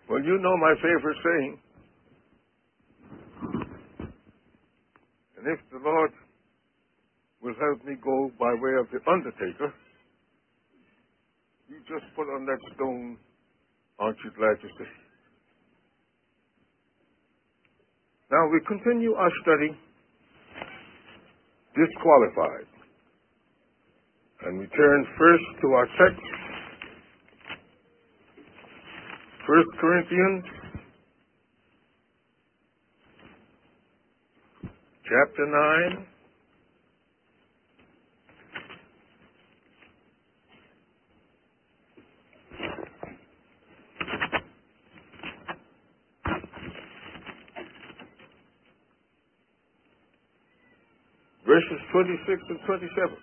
Well, you know my favorite saying. And if the Lord will help me go by way of the undertaker, you just put on that stone, aren't you glad to see? Now we continue our study, Disqualified. And we turn first to our text, 1 Corinthians chapter 9. Verses 26 and 27.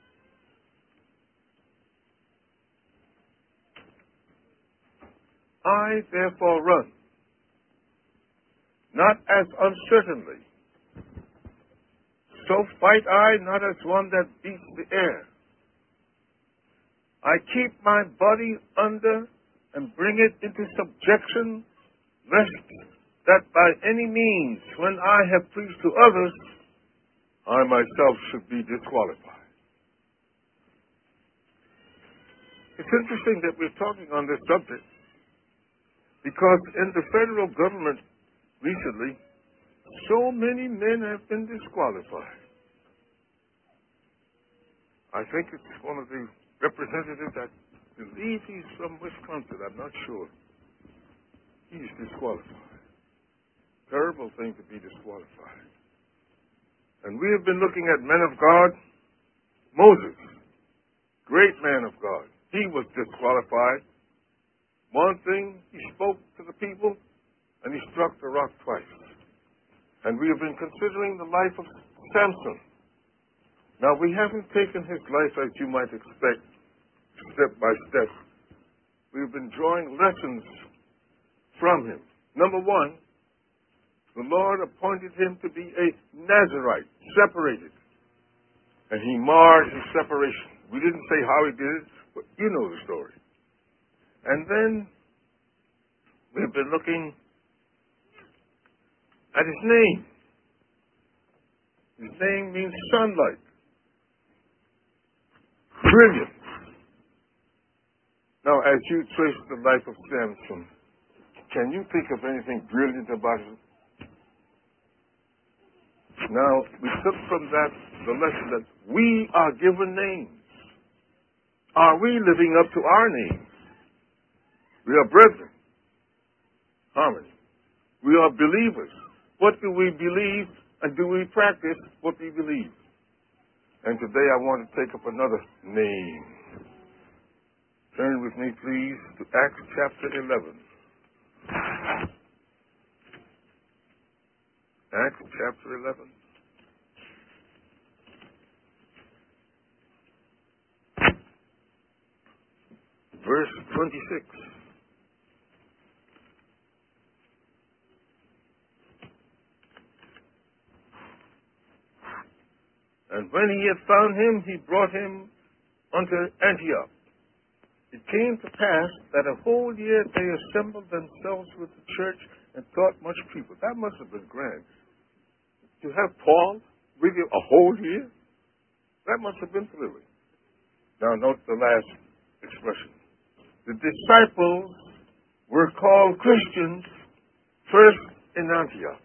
I therefore run, not as uncertainly. So fight I not as one that beats the air. I keep my body under and bring it into subjection, lest that by any means, when I have preached to others, I myself should be disqualified. It's interesting that we're talking on this subject because in the federal government recently, so many men have been disqualified. I think it's one of the representatives, I believe he's from Wisconsin, I'm not sure. He's disqualified. Terrible thing to be disqualified. And we have been looking at men of God. Moses, great man of God. He was disqualified. One thing, he spoke to the people, and he struck the rock twice. And we have been considering the life of Samson. Now, we haven't taken his life as you might expect, step by step. We've been drawing lessons from him. Number one, the Lord appointed him to be a Nazirite, separated. And he marred his separation. We didn't say how he did it, but you know the story. And then we've been looking at his name. His name means sunlight. Brilliant. Now, as you trace the life of Samson, can you think of anything brilliant about him? Now, we took from that the lesson that we are given names. Are we living up to our names? We are brethren. Harmony. We are believers. What do we believe and do we practice what we believe? And today I want to take up another name. Turn with me, please, to Acts chapter 11. Acts chapter 11. Verse 26. And when he had found him, he brought him unto Antioch. It came to pass that a whole year they assembled themselves with the church and taught much people. That must have been grand. To have Paul with you a whole year, that must have been thrilling. Now note the last expression. The disciples were called Christians first in Antioch.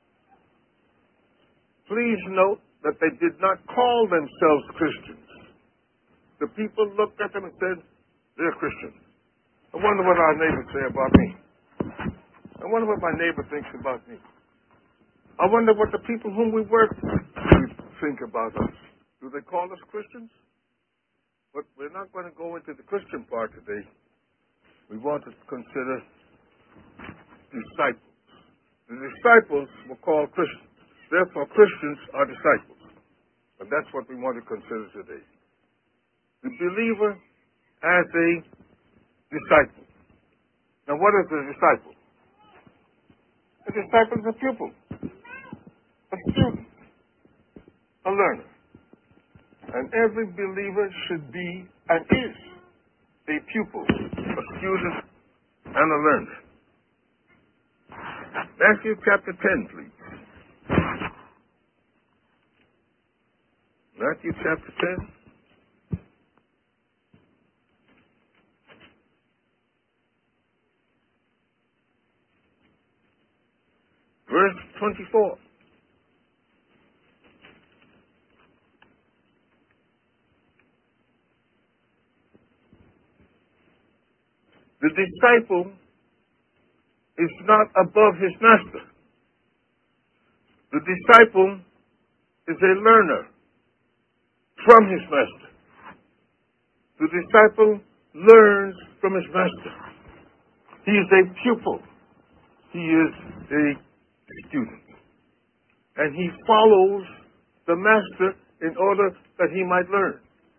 Please note that they did not call themselves Christians. The people looked at them and said, they're Christians. I wonder what our neighbors say about me. I wonder what my neighbor thinks about me. I wonder what the people whom we work with think about us. Do they call us Christians? But we're not going to go into the Christian part today. We want to consider disciples. The disciples were called Christians. Therefore, Christians are disciples. And that's what we want to consider today. The believer as a disciple. Now, what is a disciple? A disciple is a pupil, a student, a learner. And every believer should be and is a pupil, a student, and a learner. Matthew chapter 10, please. Matthew chapter 10. Verse 24. The disciple is not above his master. The disciple is a learner from his master. The disciple learns from his master. He is a pupil. He is a student. And he follows the master in order that he might learn.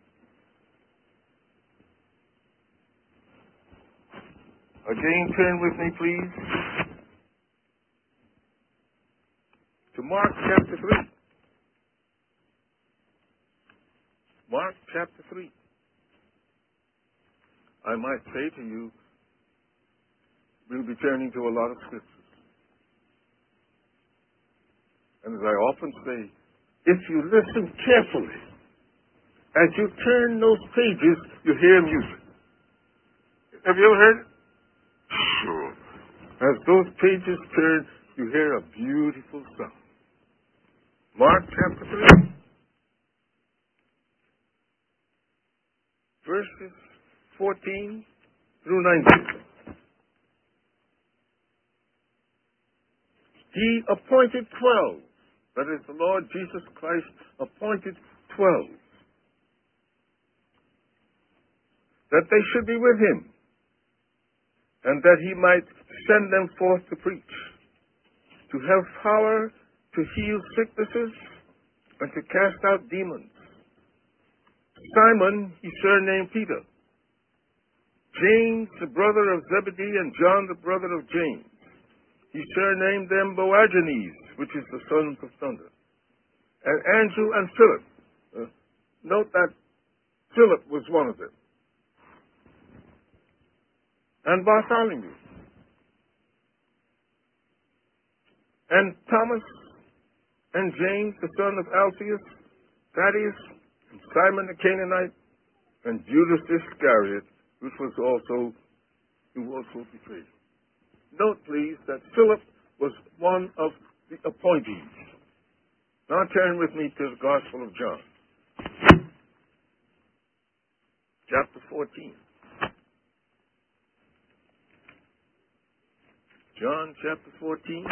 Again, turn with me, please, to Mark chapter 3. Mark chapter 3. I might say to you, we'll be turning to a lot of scriptures. And as I often say, if you listen carefully, as you turn those pages, you hear music. Have you ever heard it? Sure. As those pages turn, you hear a beautiful sound. Mark chapter 3, verses 14 through 19. He appointed 12. That is, the Lord Jesus Christ appointed 12. That they should be with him, and that he might send them forth to preach, to have power to heal sicknesses, and to cast out demons. Simon he surnamed Peter, James the brother of Zebedee, and John the brother of James. He surnamed them Boanerges, which is the sons of thunder, and Andrew and Philip. Note that Philip was one of them. And Bartholomew, and Thomas, and James, the son of Alphaeus, Thaddeus, and Simon the Canaanite, and Judas Iscariot, who also betrayed. Note, please, that Philip was one of the appointees. Now turn with me to the Gospel of John, chapter 14. John chapter 14.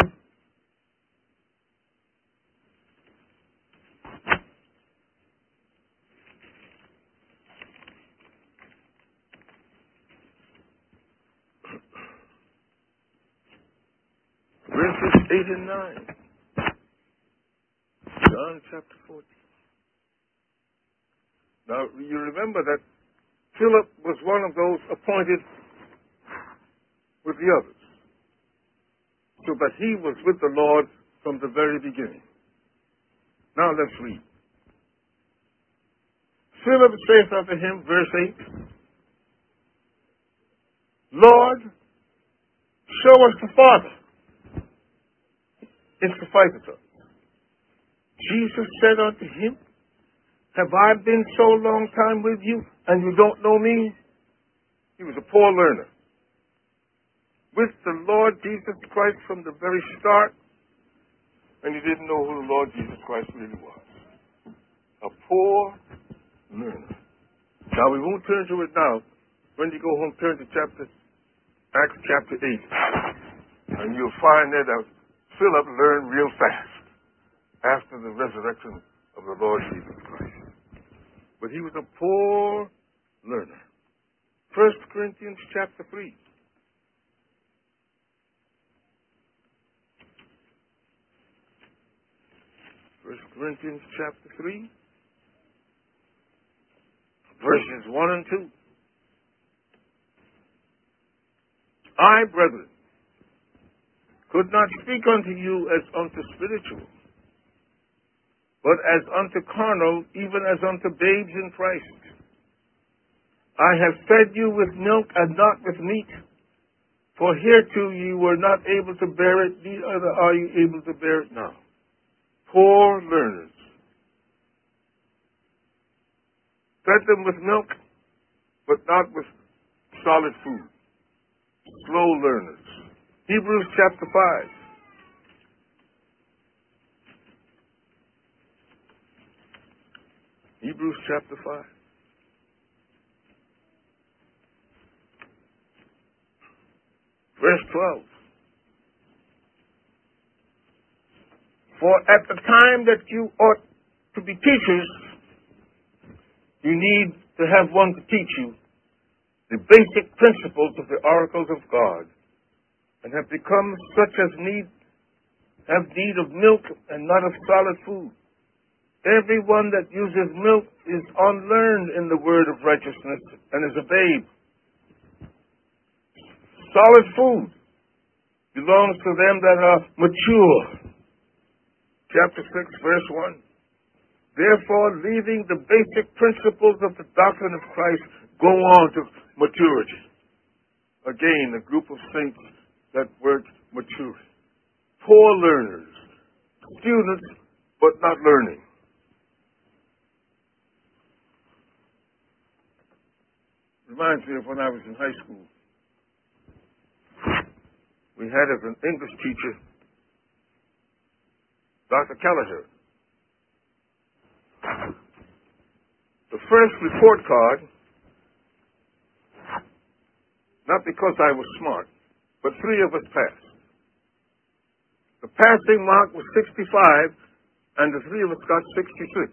Verses 8 and 9. John chapter 14. Now, you remember that Philip was one of those appointed with the others, so that he was with the Lord from the very beginning. Now let's read. Philip saith unto him, verse 8, Lord, show us the Father. It sufficeth us. Jesus said unto him, have I been so long time with you, and you don't know me? He was a poor learner. With the Lord Jesus Christ from the very start, and he didn't know who the Lord Jesus Christ really was. A poor learner. Now, we won't turn to it now. When you go home, turn to Acts chapter 8, and you'll find there that Philip learned real fast after the resurrection of the Lord Jesus Christ. But he was a poor learner. 1 Corinthians chapter 3. 1 Corinthians chapter 3, verses 1 and 2. I, brethren, could not speak unto you as unto spiritual, but as unto carnal, even as unto babes in Christ. I have fed you with milk and not with meat, For hereto ye were not able to bear it, neither are you able to bear it now. Poor learners. Fed them with milk, but not with solid food. Slow learners. Hebrews chapter 5. Hebrews chapter 5. Verse 12. For at the time that you ought to be teachers, you need to have one to teach you the basic principles of the oracles of God, and have become such as have need of milk and not of solid food. Everyone that uses milk is unlearned in the word of righteousness and is a babe. Solid food belongs to them that are mature. Chapter 6, verse 1. Therefore, leaving the basic principles of the doctrine of Christ, go on to maturity. Again, a group of saints that work maturity. Poor learners, students, but not learning. Reminds me of when I was in high school. We had as an English teacher, Dr. Kelleher. The first report card, not because I was smart, but 3 of us passed. The passing mark was 65, and the 3 of us got 66.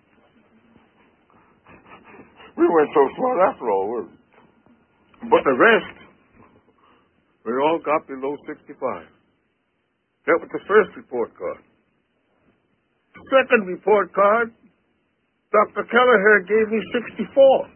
We weren't so smart after all, were we? But the rest, we all got below 65. That was the first report card. The second report card, Dr. Kelleher gave me 64.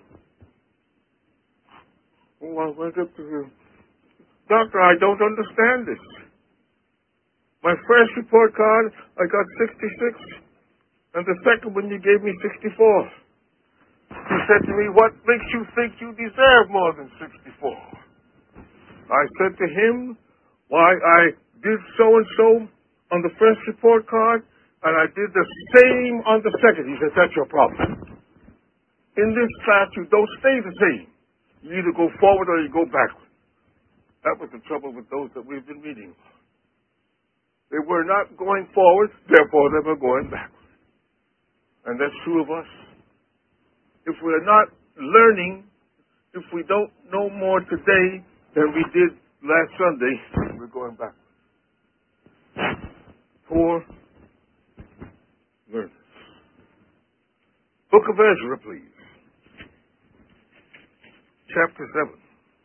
Oh, I went up to him. Doctor, I don't understand this. My first report card, I got 66, and the second one you gave me 64. He said to me, what makes you think you deserve more than 64? I said to him, why, I did so-and-so on the first report card, and I did the same on the second. He said, that's your problem. In this class, you don't stay the same. You either go forward or you go backward. That was the trouble with those that we've been reading. They were not going forward, therefore they were going backward. And that's true of us. If we're not learning, if we don't know more today than we did last Sunday, we're going backward. Poor learners. Book of Ezra, please. Chapter 7.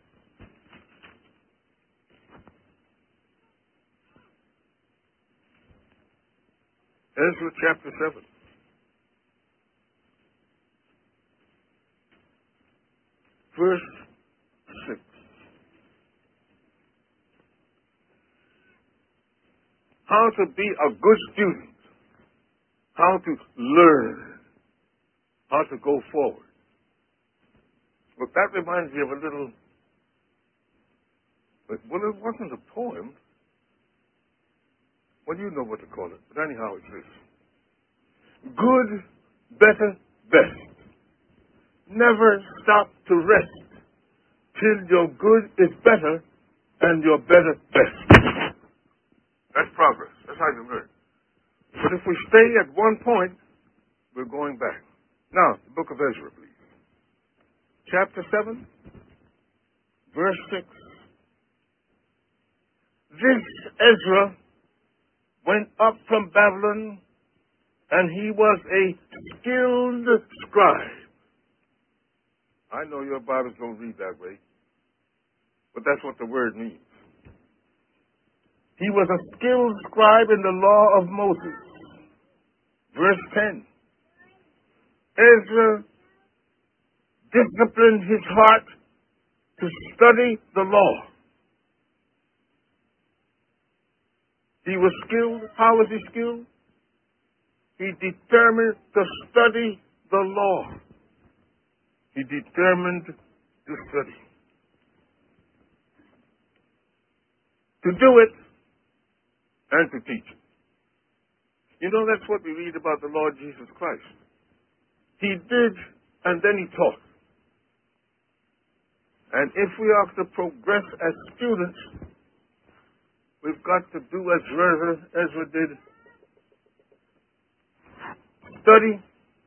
Ezra chapter 7. Verse 6. How to be a good student. How to learn. How to go forward. But that reminds me of a little, well, it wasn't a poem. Well, you know what to call it. But anyhow, it's this. Good, better, best. Never stop to rest till your good is better and your better best. That's progress. That's how you learn. But if we stay at one point, we're going back. Now, the book of Ezra, please. Chapter 7, verse 6. This Ezra went up from Babylon, and he was a skilled scribe. I know your Bibles don't read that way, but that's what the word means. He was a skilled scribe in the law of Moses. Verse 10. Ezra disciplined his heart to study the law. He was skilled. How was he skilled? He determined to study the law. He determined to study. to do it, and to teach it. You know, that's what we read about the Lord Jesus Christ. He did, and then he taught. And if we are to progress as students, we've got to do as Ezra did. Study,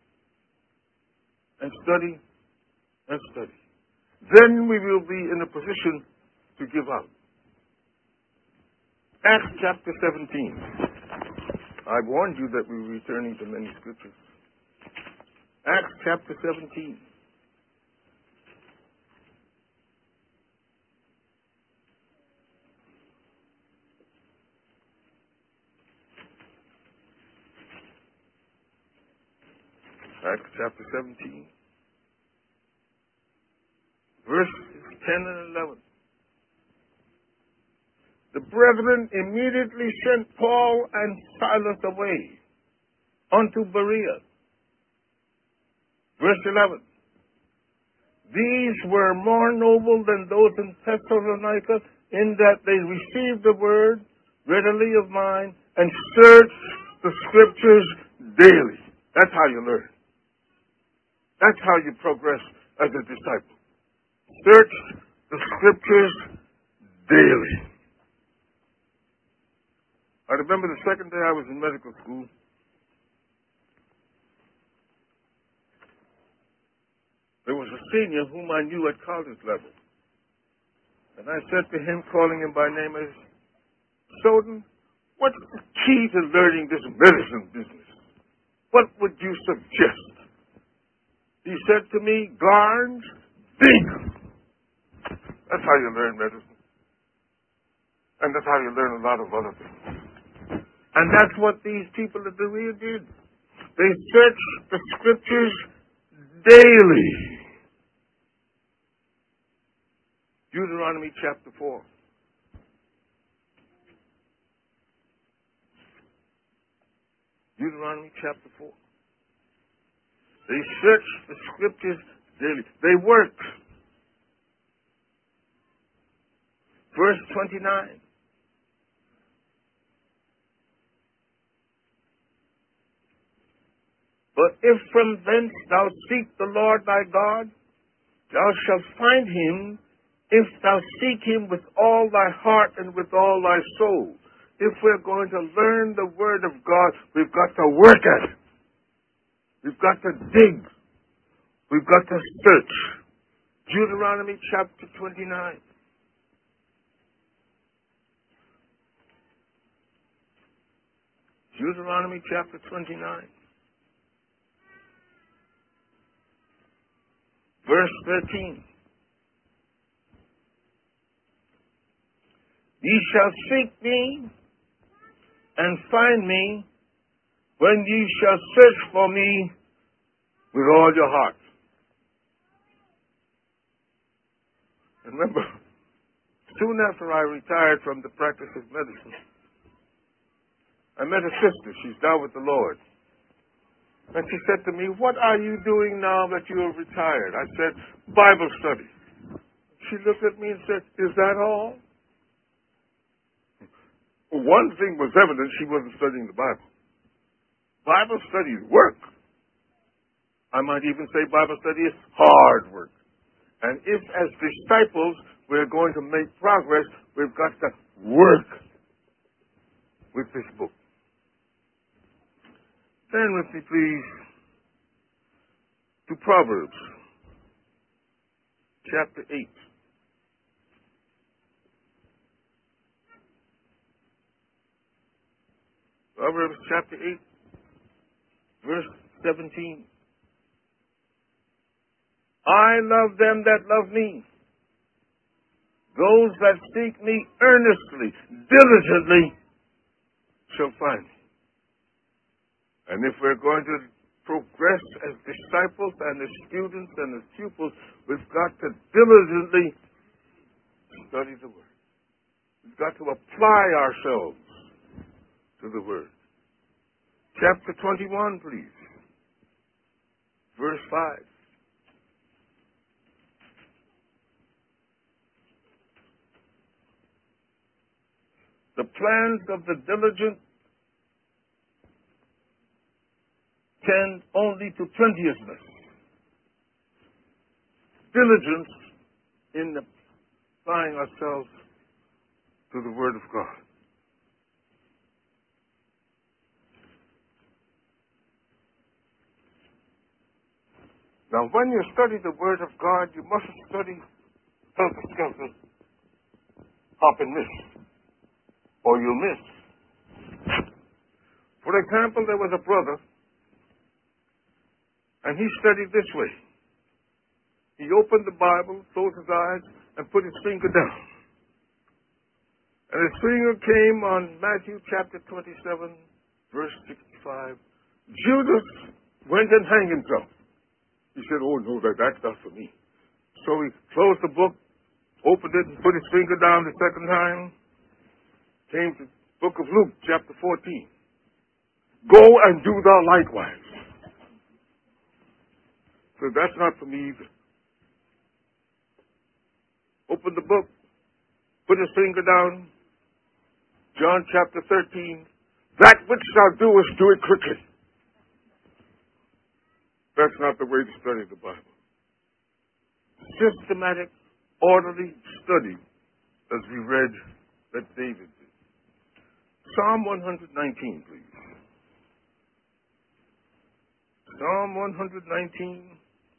and study, and study. Then we will be in a position to give out. Acts chapter 17. I warned you that we were returning to many scriptures. Acts chapter 17. Acts chapter 17. Verses 10 and 11. The brethren immediately sent Paul and Silas away unto Berea. Verse 11. These were more noble than those in Thessalonica, in that they received the word readily of mind and searched the scriptures daily. That's how you learn. That's how you progress as a disciple. Search the scriptures daily. I remember the second day I was in medical school. There was a senior whom I knew at college level. And I said to him, calling him by name, as Soden, what's the key to learning this medicine business? What would you suggest? He said to me, Garnes, think. That's how you learn medicine. And that's how you learn a lot of other things. And that's what these people at Berea did. They searched the scriptures daily. Deuteronomy chapter 4. Deuteronomy chapter 4. They searched the scriptures daily. They worked. Verse 29. But if from thence thou seek the Lord thy God, thou shalt find him, if thou seek him with all thy heart and with all thy soul. If we're going to learn the word of God, we've got to work at it. We've got to dig. We've got to search. Deuteronomy chapter 29. Deuteronomy chapter 29. Verse 13. Ye shall seek me and find me when ye shall search for me with all your heart. And remember, soon after I retired from the practice of medicine, I met a sister. She's now with the Lord. And she said to me, what are you doing now that you are retired? I said, Bible study. She looked at me and said, is that all? Well, one thing was evident, she wasn't studying the Bible. Bible study is work. I might even say Bible study is hard work. And if as disciples we're going to make progress, we've got to work with this book. Turn with me, please, to Proverbs, chapter 8. Proverbs chapter 8, verse 17. I love them that love me. Those that seek me earnestly, diligently, shall find me. And if we're going to progress as disciples and as students and as pupils, we've got to diligently study the Word. We've got to apply ourselves to the Word. Chapter 21, please. Verse 5. The plans of the diligent tend only to plenteousness. Diligence in applying ourselves to the Word of God. Now, when you study the Word of God, you mustn't study helter-skelter, hop and miss, or you'll miss. For example, there was a brother, and he studied this way. He opened the Bible, closed his eyes, and put his finger down. And his finger came on Matthew chapter 27, verse 65. Judas went and hanged himself. He said, oh, no, that's not for me. So he closed the book, opened it, and put his finger down the second time. Came to the book of Luke, chapter 14. Go and do thou likewise. So that's not for me either. Opened the book, put his finger down. John chapter 13. That which thou doest, do it quickly. That's not the way to study the Bible. Systematic, orderly study, as we read that David did. Psalm 119, please. Psalm 119,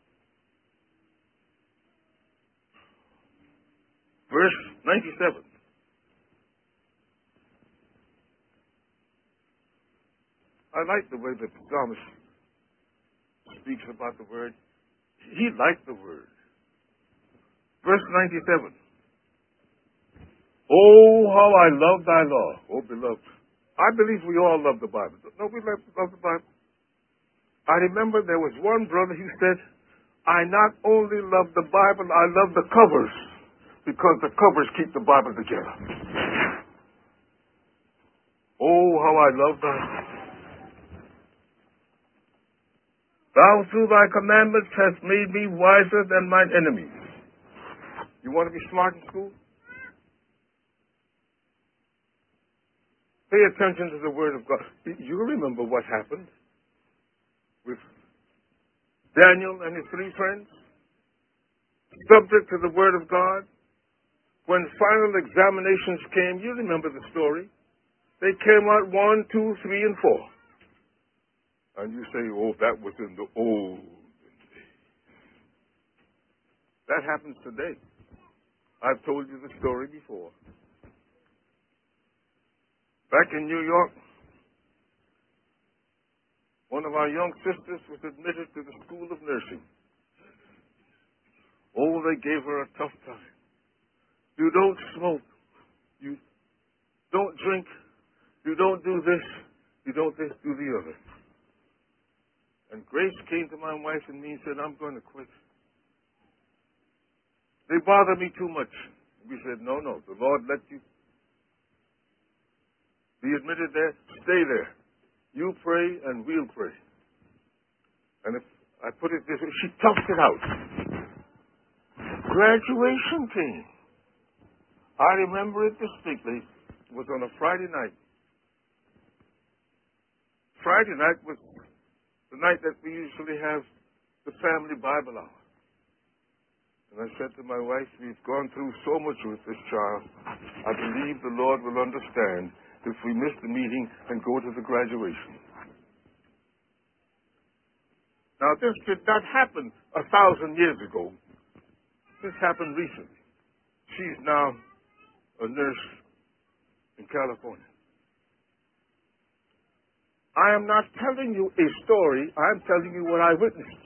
verse 97. I like the way the psalmist speaks about the Word. He liked the Word. Verse 97. Oh, how I love thy law, oh beloved. I believe we all love the Bible. No, we love the Bible. I remember there was one brother who said, I not only love the Bible, I love the covers, because the covers keep the Bible together. Oh, how I love thy law. Thou through thy commandments hast made me wiser than mine enemies. You want to be smart in school? Pay attention to the Word of God. You remember what happened with Daniel and his three friends? Subject to the Word of God. When final examinations came, you remember the story. They came out 1, 2, 3, and 4. And you say, oh, that was in the old days. That happens today. I've told you the story before. Back in New York, one of our young sisters was admitted to the School of Nursing. Oh, they gave her a tough time. You don't smoke. You don't drink. You don't do this. You don't this, do the other. And Grace came to my wife and me and said, I'm going to quit. They bother me too much. We said, no, the Lord let you be admitted there. Stay there. You pray and we'll pray. And if I put it this way, she toughed it out. Graduation came. I remember it distinctly. It was on a Friday night. Friday night was the night that we usually have the family Bible hour. And I said to my wife, we've gone through so much with this child. I believe the Lord will understand if we miss the meeting and go to the graduation. Now, this did not happen 1,000 years ago. This happened recently. She's now a nurse in California. I am not telling you a story. I'm telling you what I witnessed.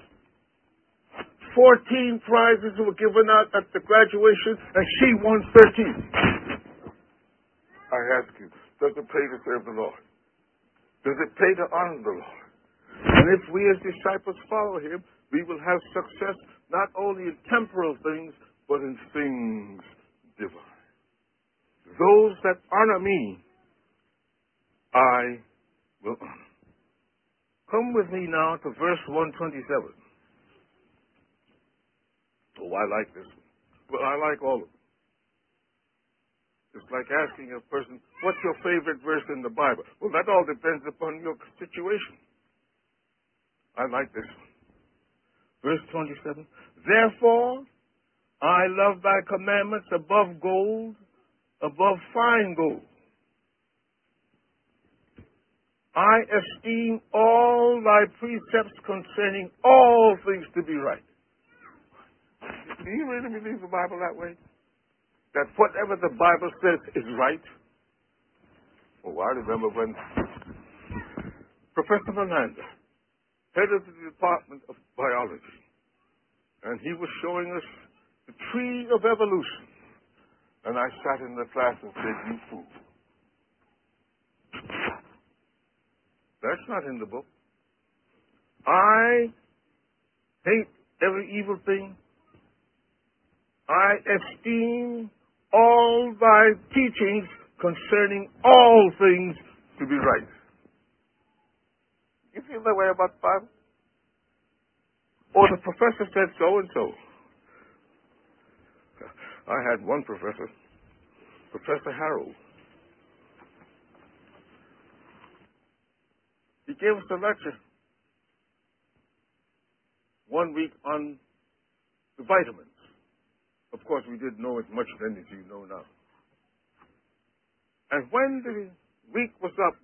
14 prizes were given out at the graduation, and she won 13. I ask you, does it pay to serve the Lord? Does it pay to honor the Lord? And if we as disciples follow Him, we will have success not only in temporal things, but in things divine. Those that honor me, I will honor. Come with me now to verse 127. Oh, I like this one. Well, I like all of them. The It's like asking a person, what's your favorite verse in the Bible? Well, that all depends upon your situation. I like this one. Verse 27. Therefore, I love thy commandments above gold, above fine gold. I esteem all thy precepts concerning all things to be right. Do you really believe the Bible that way? That whatever the Bible says is right? Oh, I remember when Professor Fernandez, head of the Department of Biology, and he was showing us the tree of evolution. And I sat in the class and said, you fool. That's not in the book. I hate every evil thing. I esteem all thy teachings concerning all things to be right. You feel that way about the Bible? Or the professor said so and so. I had one professor, Professor Harold. He gave us a lecture 1 week on the vitamins. Of course, we didn't know as much then as you know now. And when the week was up,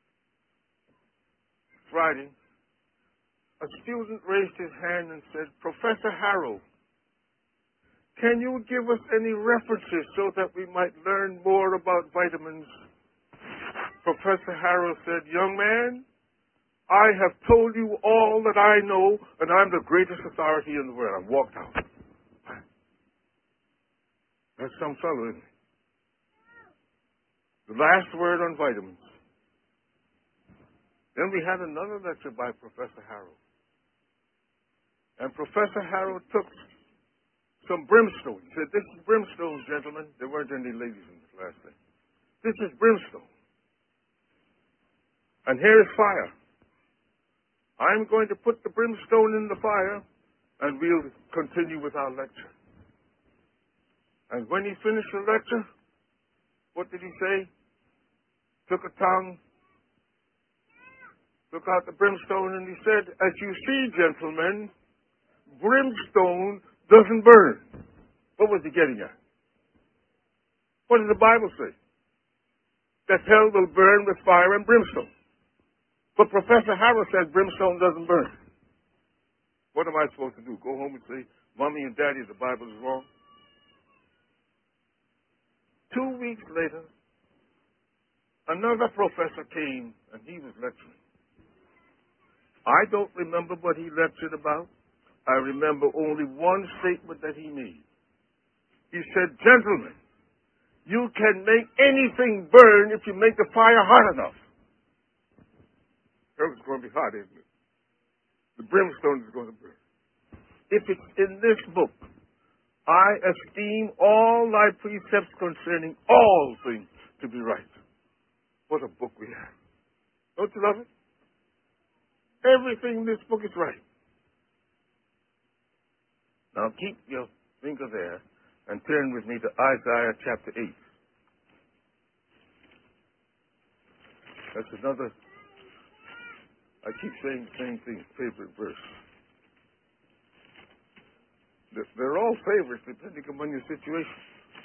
Friday, a student raised his hand and said, Professor Harold, can you give us any references so that we might learn more about vitamins? Professor Harold said, young man, I have told you all that I know, and I'm the greatest authority in the world. I walked out. That's some fellow, isn't he? The last word on vitamins. Then we had another lecture by Professor Harold. And Professor Harold took some brimstone. He said, this is brimstone, gentlemen. There weren't any ladies in the class then. This is brimstone. And here is fire. I'm going to put the brimstone in the fire, and we'll continue with our lecture. And when he finished the lecture, what did he say? Took a tongue, took out the brimstone, and he said, as you see, gentlemen, brimstone doesn't burn. What was he getting at? What does the Bible say? That hell will burn with fire and brimstone. But Professor Harold said brimstone doesn't burn. What am I supposed to do? Go home and say, Mommy and Daddy, the Bible is wrong? 2 weeks later, another professor came and he was lecturing. I don't remember what he lectured about. I remember only one statement that he made. He said, gentlemen, you can make anything burn if you make the fire hot enough. It's going to be hot, isn't it? The brimstone is going to burn. If it's in this book, I esteem all thy precepts concerning all things to be right. What a book we have. Don't you love it? Everything in this book is right. Now keep your finger there and turn with me to Isaiah chapter 8. That's another, I keep saying the same thing, favorite verse. They're all favorites depending upon your situation.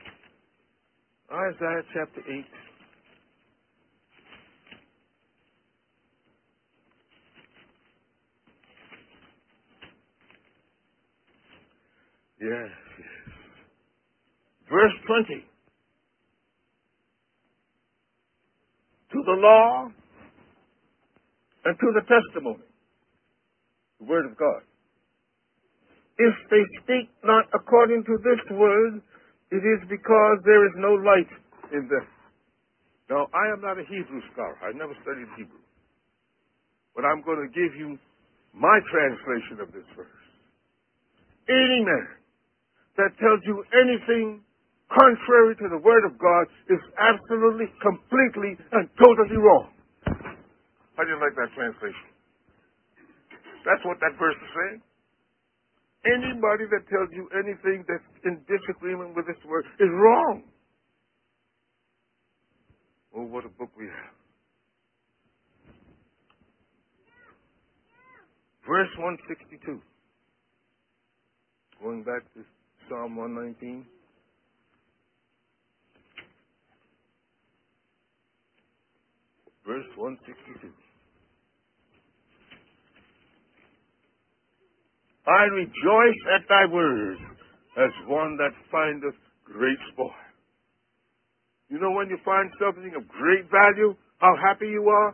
Isaiah chapter 8. Yes, yes. Verse 20. To the law and to the testimony, the word of God. If they speak not according to this word, it is because there is no light in them. Now, I am not a Hebrew scholar. I never studied Hebrew. But I'm going to give you my translation of this verse. Any man that tells you anything contrary to the word of God is absolutely, completely, and totally wrong. How do you like that translation? That's what that verse is saying. Anybody that tells you anything that's in disagreement with this word is wrong. Oh, what a book we have. Verse 162. Going back to Psalm 119. Verse 162. I rejoice at thy word as one that findeth great sport. You know when you find something of great value, how happy you are?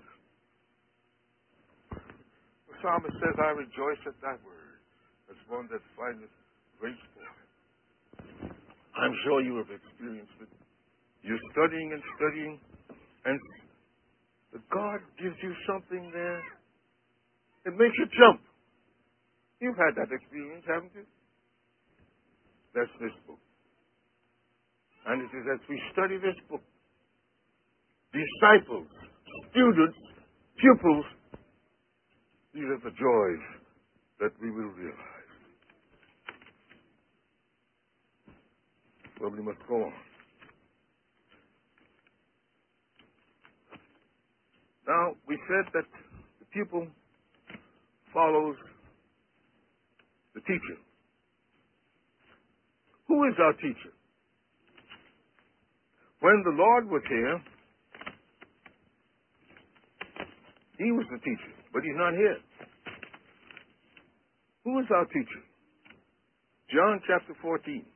The psalmist says, I rejoice at thy word as one that findeth great sport. I'm sure you have experienced it. You're studying and studying, and God gives you something there. It makes you jump. You've had that experience, haven't you? That's this book. And it is as we study this book, disciples, students, pupils, these are the joys that we will realize. Well, we must go on. Now, we said that the pupil follows the teacher. Who is our teacher? When the Lord was here, he was the teacher, but he's not here. Who is our teacher? John chapter 14.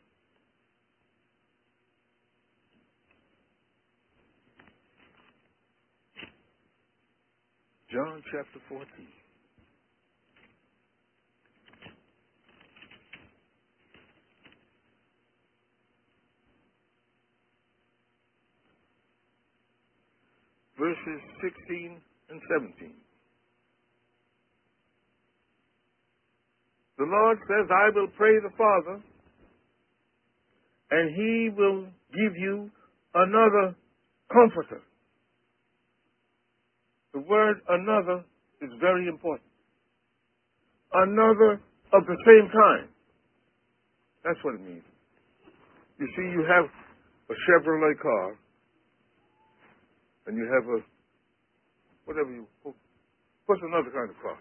John chapter 14. Verses 16 and 17. The Lord says, I will pray the Father, and he will give you another comforter. The word another is very important. Another of the same kind. That's what it means. You see, you have a Chevrolet car, and you have a, what's another kind of car?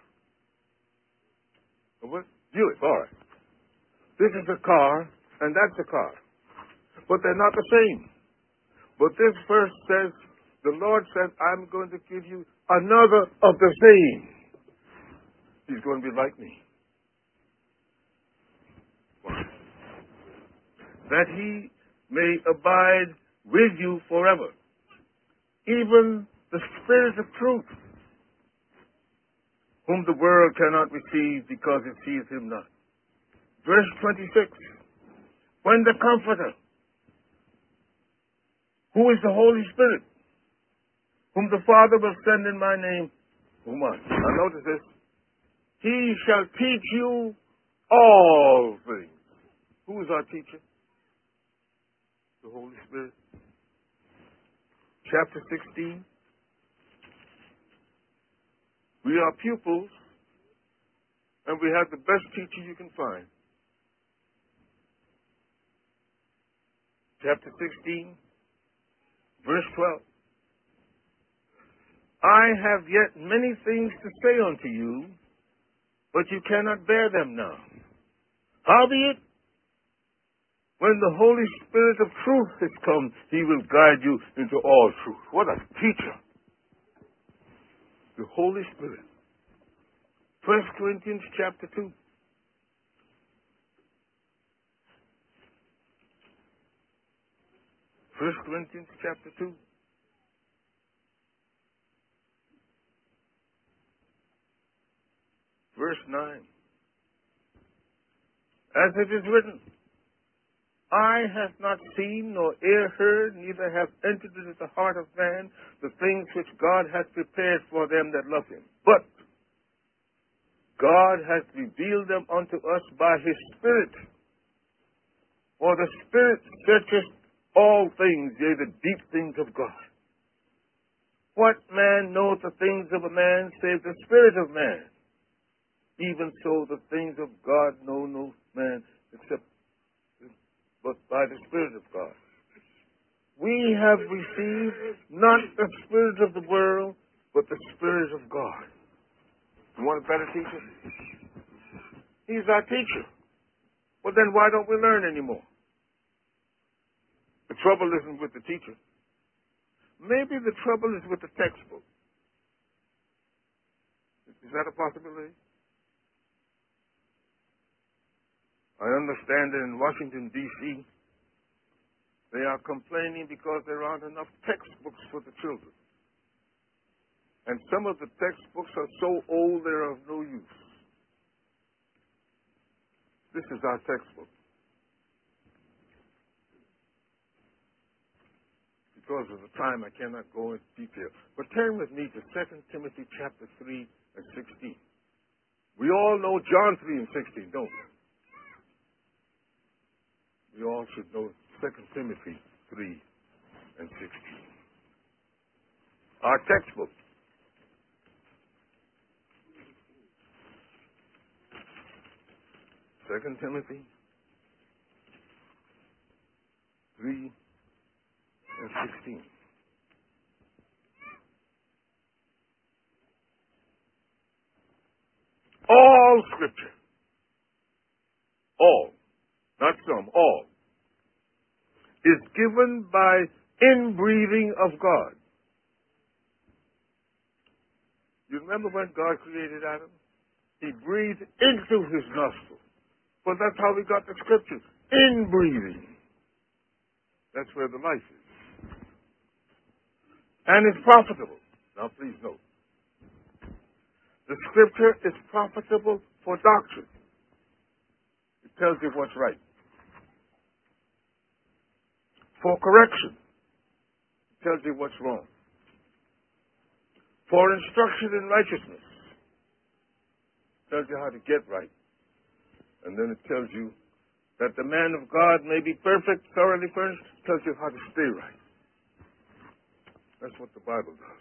A what? Buick, all right. This is a car, and that's a car. But they're not the same. But this verse says, the Lord said, I'm going to give you another of the same. He's going to be like me. Why? That he may abide with you forever. Even the Spirit of truth, whom the world cannot receive because it seeth him not. Verse 26. When the Comforter, who is the Holy Spirit, whom the Father will send in my name, now notice this, he shall teach you all things. Who is our teacher? The Holy Spirit. Chapter 16. We are pupils, and we have the best teacher you can find. Chapter 16, verse 12. I have yet many things to say unto you, but you cannot bear them now. Howbeit, when the Holy Spirit of truth is come, he will guide you into all truth. What a teacher. The Holy Spirit. 1 Corinthians chapter 2. First Corinthians chapter 2. Verse 9. As it is written, eye hath not seen, nor ear heard, neither hath entered into the heart of man the things which God hath prepared for them that love him. But God hath revealed them unto us by his Spirit. For the Spirit searcheth all things, yea, the deep things of God. What man knoweth the things of a man, save the Spirit of man? Even so the things of God know no man except but by the Spirit of God. We have received not the spirit of the world, but the Spirit of God. You want a better teacher? He's our teacher. Well, then why don't we learn anymore? The trouble isn't with the teacher. Maybe the trouble is with the textbook. Is that a possibility? I understand that in Washington, D.C., they are complaining because there aren't enough textbooks for the children. And some of the textbooks are so old they're of no use. This is our textbook. Because of the time, I cannot go into detail. But turn with me to 2 Timothy chapter 3 and 16. We all know John 3 and 16, don't we? We all should know 2 Timothy 3 and 16. Our textbook. Second Timothy 3 and 16. All Scripture, all, not some, all, is given by inbreathing of God. You remember when God created Adam? He breathed into his nostrils. Well, that's how we got the Scriptures. Inbreathing. That's where the life is. And it's profitable. Now, please note. The Scripture is profitable for doctrine. It tells you what's right. For correction. It tells you what's wrong. For instruction in righteousness. It tells you how to get right. And then it tells you that the man of God may be perfect, thoroughly furnished. It tells you how to stay right. That's what the Bible does.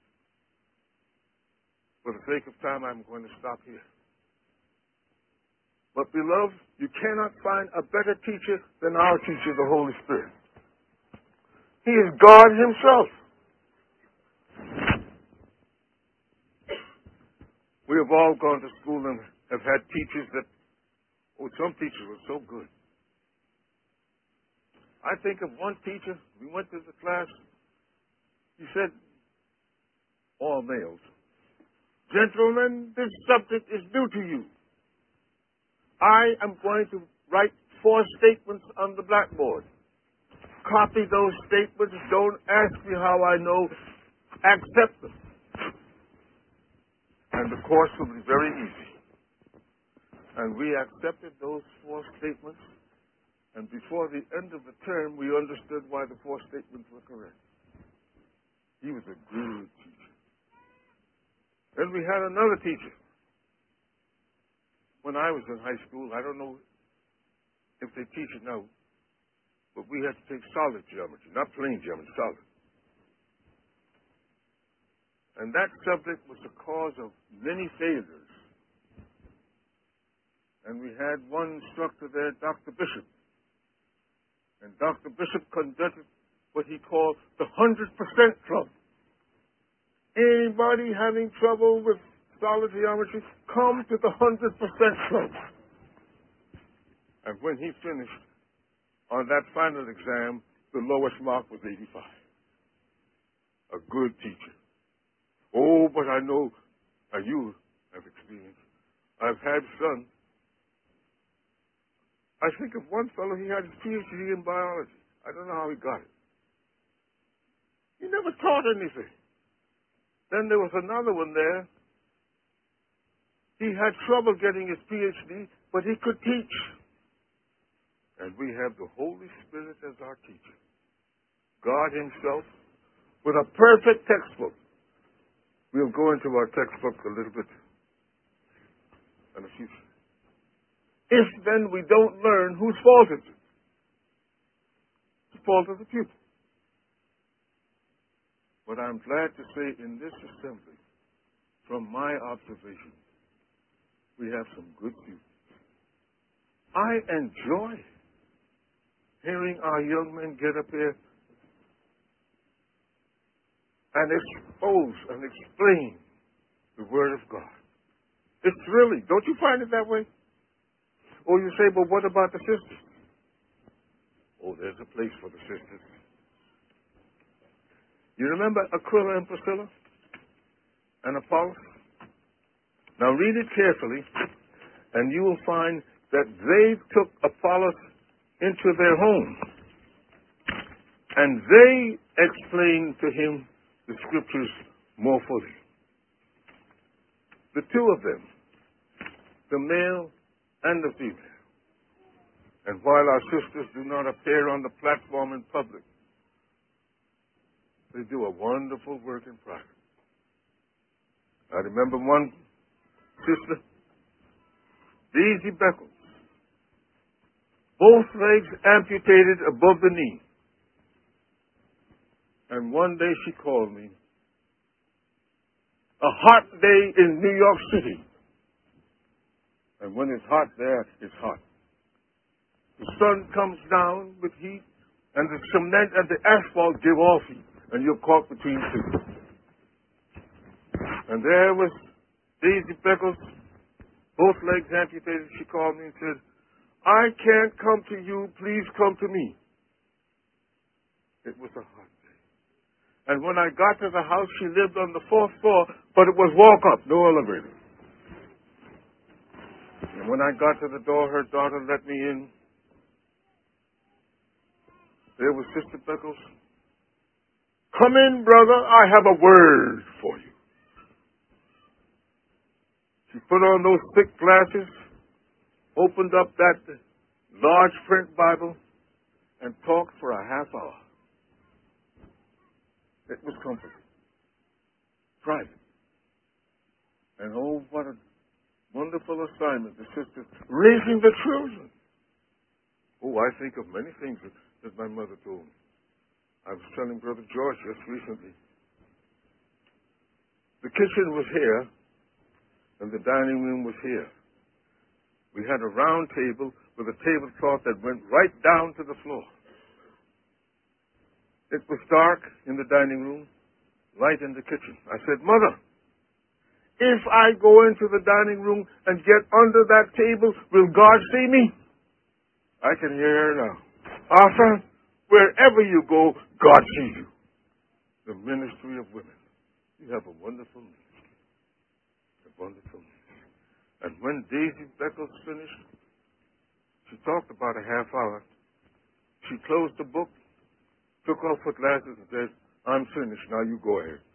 For the sake of time, I'm going to stop here. But beloved, you cannot find a better teacher than our teacher, the Holy Spirit. He is God himself. We have all gone to school and have had teachers that, some teachers were so good. I think of one teacher, we went to the class, he said, all males, gentlemen, this subject is new to you. I am going to write 4 statements on the blackboard. Copy those statements. Don't ask me how I know. Accept them. And the course will be very easy. And we accepted those 4 statements. And before the end of the term, we understood why the 4 statements were correct. He was a good teacher. Then we had another teacher. When I was in high school, I don't know if they teach it now, but we had to take solid geometry, not plain geometry, solid. And that subject was the cause of many failures. And we had one instructor there, Dr. Bishop. And Dr. Bishop conducted what he called the 100% club. Anybody having trouble with solid geometry, come to the 100% club. And when he finished, on that final exam, the lowest mark was 85. A good teacher. Oh, but I know, and you have experience. I've had sons. I think of one fellow, he had his PhD in biology. I don't know how he got it. He never taught anything. Then there was another one there. He had trouble getting his PhD, but he could teach. And we have the Holy Spirit as our teacher. God himself, with a perfect textbook. We'll go into our textbook a little bit in the future. If then we don't learn, whose fault is it? It's the fault of the pupil. But I'm glad to say in this assembly, from my observation, we have some good pupils. I enjoy hearing our young men get up here and expose and explain the Word of God. It's really, don't you find it that way? Or you say, well, what about the sisters? Oh, there's a place for the sisters. You remember Aquila and Priscilla and Apollos? Now read it carefully, and you will find that they took Apollos into their home, and they explained to him the Scriptures more fully. The two of them, the male and the female. And while our sisters do not appear on the platform in public, they do a wonderful work in private. I remember one sister, Daisy Beckles, both legs amputated above the knee. And one day she called me. A hot day in New York City. And when it's hot there, it's hot. The sun comes down with heat, and the cement and the asphalt give off heat, and you're caught between two. And there was Daisy Beckles, both legs amputated. She called me and said, I can't come to you, please come to me. It was a hot day. And when I got to the house, she lived on the 4th floor, but it was walk up, no elevator. And when I got to the door, her daughter let me in. There was Sister Beckles. Come in, brother, I have a word for you. She put on those thick glasses, opened up that large print Bible, and talked for a half hour. It was comforting, private. And oh, what a wonderful assignment, the sisters raising the children. Oh, I think of many things that my mother told me. I was telling Brother George just recently. The kitchen was here, and the dining room was here. We had a round table with a tablecloth that went right down to the floor. It was dark in the dining room, light in the kitchen. I said, Mother, if I go into the dining room and get under that table, will God see me? I can hear her now. Arthur, wherever you go, God sees you. The ministry of women. You have a wonderful ministry. A wonderful ministry. And when Daisy Beckles finished, she talked about a half hour. She closed the book, took off her glasses and said, I'm finished, now you go ahead.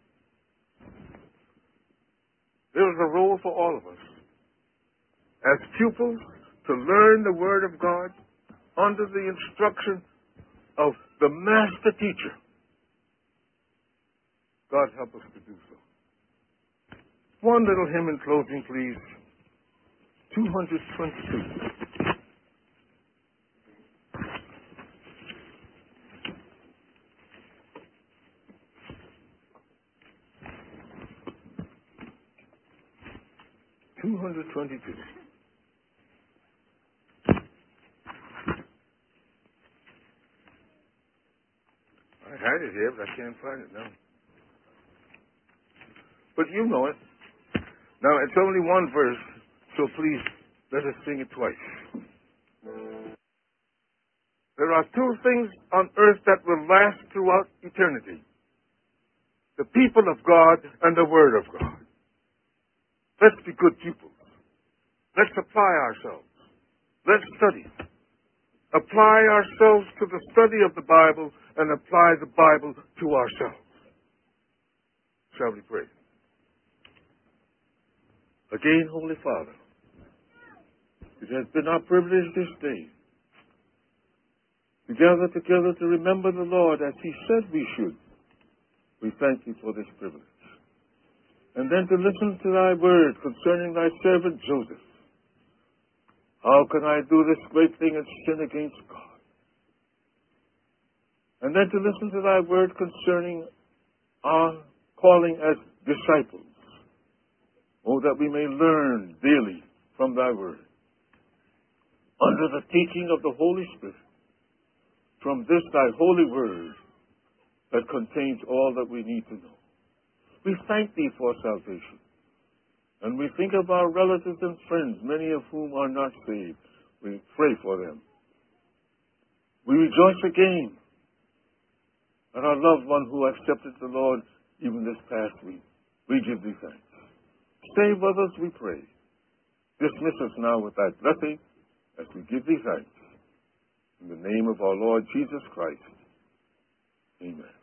There is a role for all of us as pupils to learn the Word of God under the instruction of the master teacher. God help us to do so. One little hymn in closing, please. 222. I had it here, but I can't find it now. But you know it. Now, it's only one verse, so please let us sing it twice. There are two things on earth that will last throughout eternity: the people of God and the Word of God. Let's be good pupils. Let's apply ourselves. Let's study. Apply ourselves to the study of the Bible and apply the Bible to ourselves. Shall we pray? Again, Holy Father, it has been our privilege this day to gather together to remember the Lord as He said we should. We thank You for this privilege. And then to listen to Thy word concerning Thy servant Joseph. How can I do this great thing and sin against God? And then to listen to Thy word concerning our calling as disciples. Oh, that we may learn daily from Thy word. Under the teaching of the Holy Spirit. From this Thy holy word that contains all that we need to know. We thank thee for salvation. And we think of our relatives and friends, many of whom are not saved. We pray for them. We rejoice again at our loved one who accepted the Lord even this past week. We give thee thanks. Stay with us, we pray. Dismiss us now with thy blessing as we give thee thanks. In the name of our Lord Jesus Christ. Amen.